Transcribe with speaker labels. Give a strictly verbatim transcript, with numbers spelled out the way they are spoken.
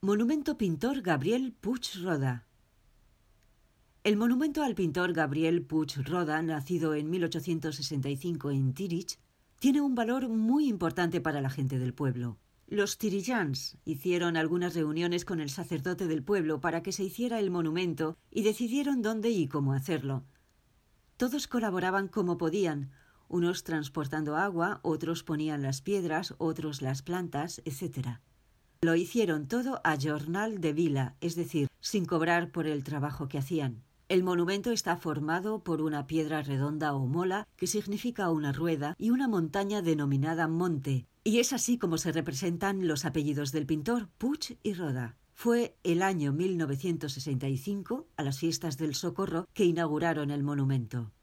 Speaker 1: Monumento pintor Gabriel Puig Roda. El monumento al pintor Gabriel Puig Roda, nacido en mil ochocientos sesenta y cinco en Tírig, tiene un valor muy importante para la gente del pueblo. Los tirillans hicieron algunas reuniones con el sacerdote del pueblo para que se hiciera el monumento y decidieron dónde y cómo hacerlo. Todos colaboraban como podían, unos transportando agua, otros ponían las piedras, otros las plantas, etcétera. Lo hicieron todo a jornal de vila, es decir, sin cobrar por el trabajo que hacían. El monumento está formado por una piedra redonda o mola, que significa una rueda, y una montaña denominada monte, y es así como se representan los apellidos del pintor, Puig y Roda. Fue el año mil novecientos sesenta y cinco, a las fiestas del Socorro, que inauguraron el monumento.